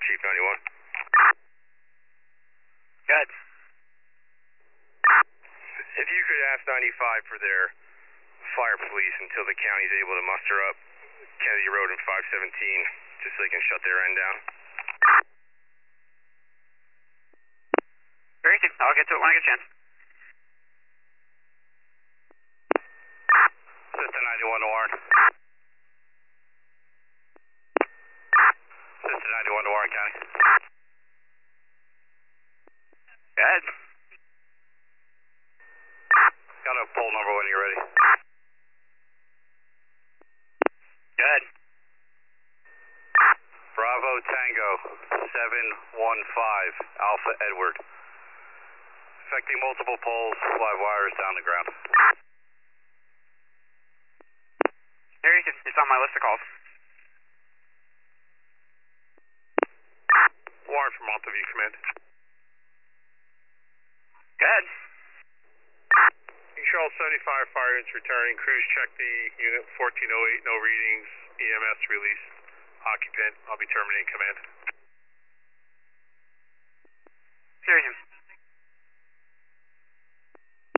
Chief 91. Good. If you could ask 95 for their fire police until the county's able to muster up Kennedy Road and 517, just so they can shut their end down. Very good. I'll get to it when I get a chance. System 91 to Warren. System 91 to Warren County. Good. Got a poll number when you're ready. Good. Bravo Tango 715 Alpha Edward. Affecting multiple poles, live wires down the ground. Very good. It's on my list of calls. Warren from Monteview Command. Good. Control 75 fire units returning. Crews check the unit 1408, no readings. EMS release. Occupant, I'll be terminating command.